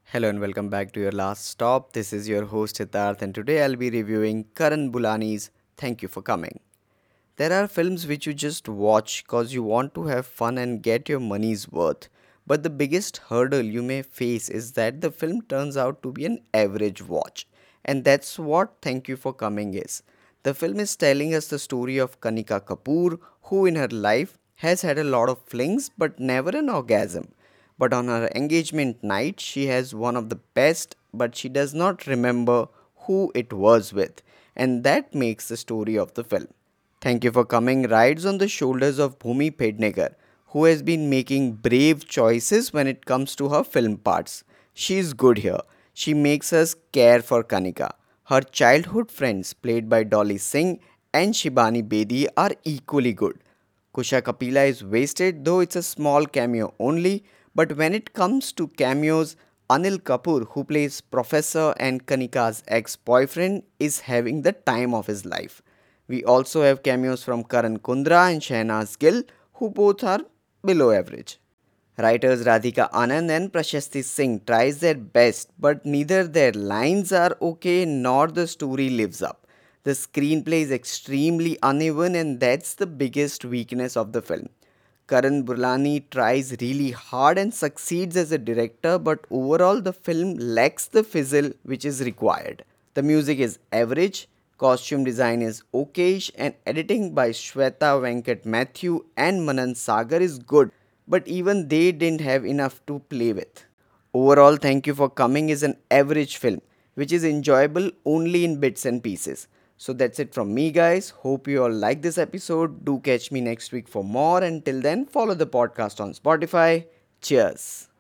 Hello and welcome back to your last stop. This is your host Hitarth, and today I'll be reviewing Karan Bulani's Thank You for Coming. There are films which you just watch because you want to have fun and get your money's worth. But the biggest hurdle you may face is that the film turns out to be an average watch. And that's what Thank You for Coming is. The film is telling us the story of Kanika Kapoor, who in her life has had a lot of flings but never an orgasm. But on her engagement night, she has one of the best, but she does not remember who it was with. And that makes the story of the film. Thank You for Coming rides on the shoulders of Bhumi Pednekar, who has been making brave choices when it comes to her film parts. She is good here. She makes us care for Kanika. Her childhood friends, played by Dolly Singh and Shibani Bedi, are equally good. Kusha Kapila is wasted, though it's a small cameo only. But when it comes to cameos, Anil Kapoor, who plays Professor and Kanika's ex boyfriend, is having the time of his life. We also have cameos from Karan Kundra and Shehnaz Gill, who both are below average. Writers Radhika Anand and Prashasti Singh tries their best, but neither their lines are okay nor the story lives up. The screenplay is extremely uneven, and that's the biggest weakness of the film. Karan Burlani tries really hard and succeeds as a director, but overall the film lacks the fizzle which is required. The music is average, costume design is okayish, and editing by Shweta Venkat Matthew and Manan Sagar is good, but even they didn't have enough to play with. Overall, Thank You for Coming is an average film, which is enjoyable only in bits and pieces. So that's it from me, guys. Hope you all like this episode. Do catch me next week for more. Until then, follow the podcast on Spotify. Cheers.